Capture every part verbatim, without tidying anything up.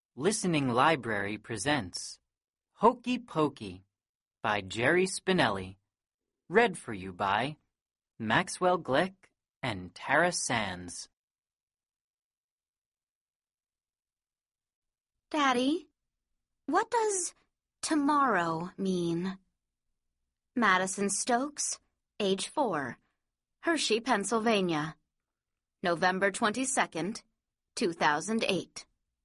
Listening Library presents Hokey Pokey by Jerry Spinelli, read for you by Maxwell Glick and Tara Sands. Daddy, what does tomorrow mean? Madison Stokes, age four, Hershey, Pennsylvania, November twenty-second, two thousand eight.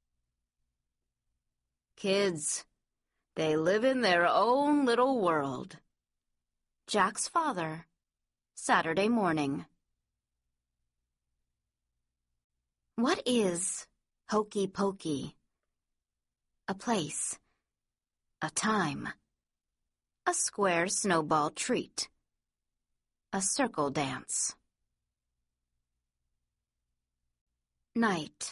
Kids, they live in their own little world. Jack's father, Saturday morning. What is Hokey Pokey? A place, a time, a square snowball treat, a circle dance. Night.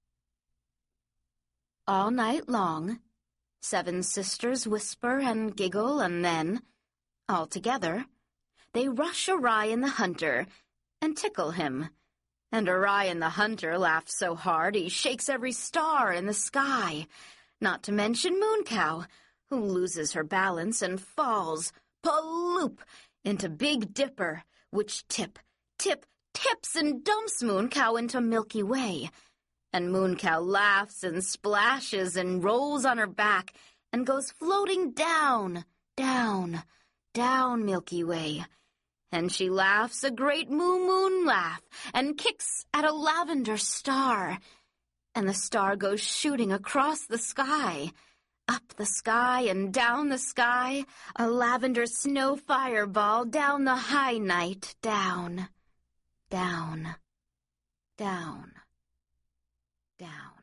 All night long, seven sisters whisper and giggle, and then, all together, they rush Orion the hunter and tickle him. And Orion the hunter laughs so hard he shakes every star in the sky, not to mention Mooncow, who loses her balance and falls, paloop, into Big Dipper, which tip, tip, tips and dumps Mooncow into Milky Way. And Mooncow laughs and splashes and rolls on her back and goes floating down, down, down Milky Way. And she laughs a great moo-moon laugh and kicks at a lavender star. And the star goes shooting across the sky, up the sky and down the sky, a lavender snow fireball down the high night, down, down, down. Down.